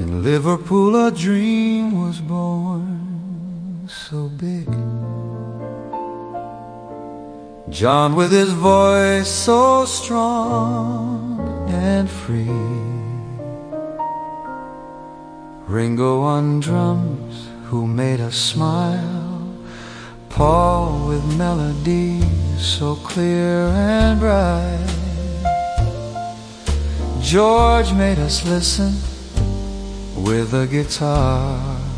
In Liverpool a dream was born so big. John with his voice so strong and free, Ringo on drums who made us smile, Paul with melodies so clear and bright, George made us listen with a guitar.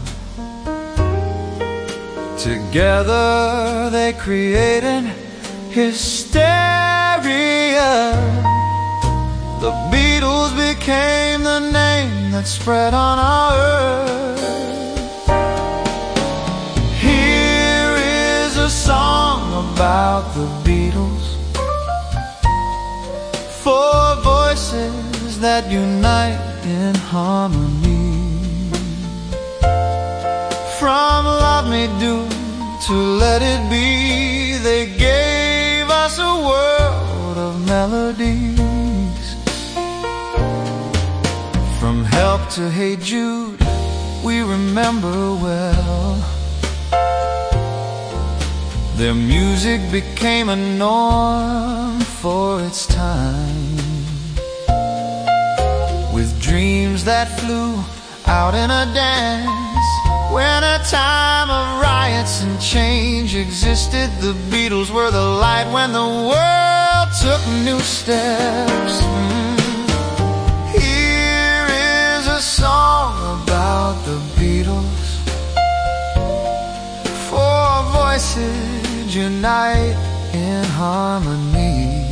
Together they created hysteria. The Beatles became the name that spread on our earth. Here is a song about the Beatles, four voices that unite in harmony. From Love Me Do to Let It Be, they gave us a world of melodies. From Help to Hey Jude, we remember well. Their music became a norm for its time, with dreams that flew out in a dance. When a time of riots and change existed, the Beatles were the light when the world took new steps. Here is a song about the Beatles, four voices unite in harmony.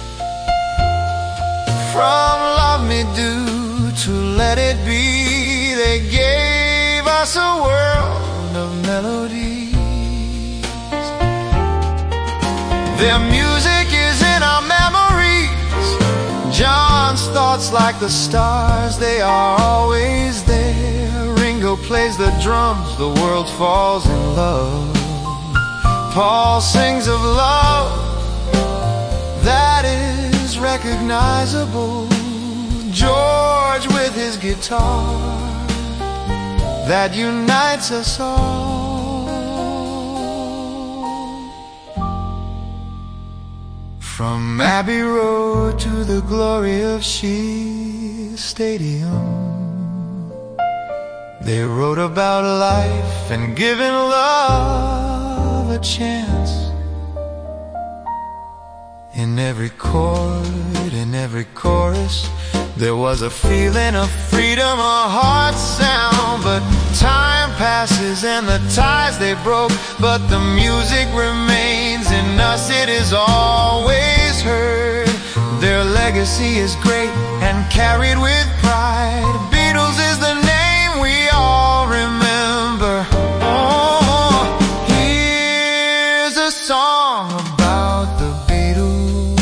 From Love Me Do to Let It Be, they gave us a world of melodies. Their music is in our memories. John's thoughts like the stars, they are always there. Ringo plays the drums, the world falls in love. Paul sings of love that is recognizable. George with his guitar that unites us all. From Abbey Road to the glory of Shea Stadium, they wrote about life and giving love a chance. In every chord, in every chorus, there was a feeling of freedom, a heart sound. But time passes and the ties they broke, but the music remains in us, it is always heard. Their legacy is great and carried with pride. Beatles is the name we all remember. Oh, here's a song about the Beatles,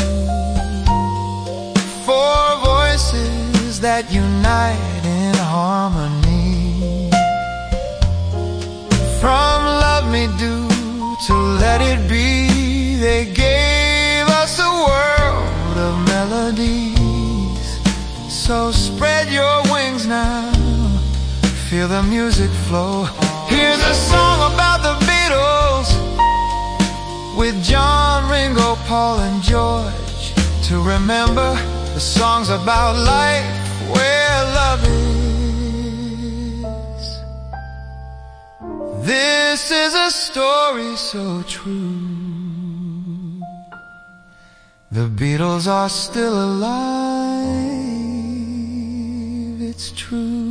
four voices that unite in harmony. From Love Me Do to Let It Be, they gave us a world of melodies. So spread your wings now, feel the music flow. Here's a song about the Beatles, with John, Ringo, Paul and George, to remember the songs about life where love is. This is a story so true. The Beatles are still alive, it's true.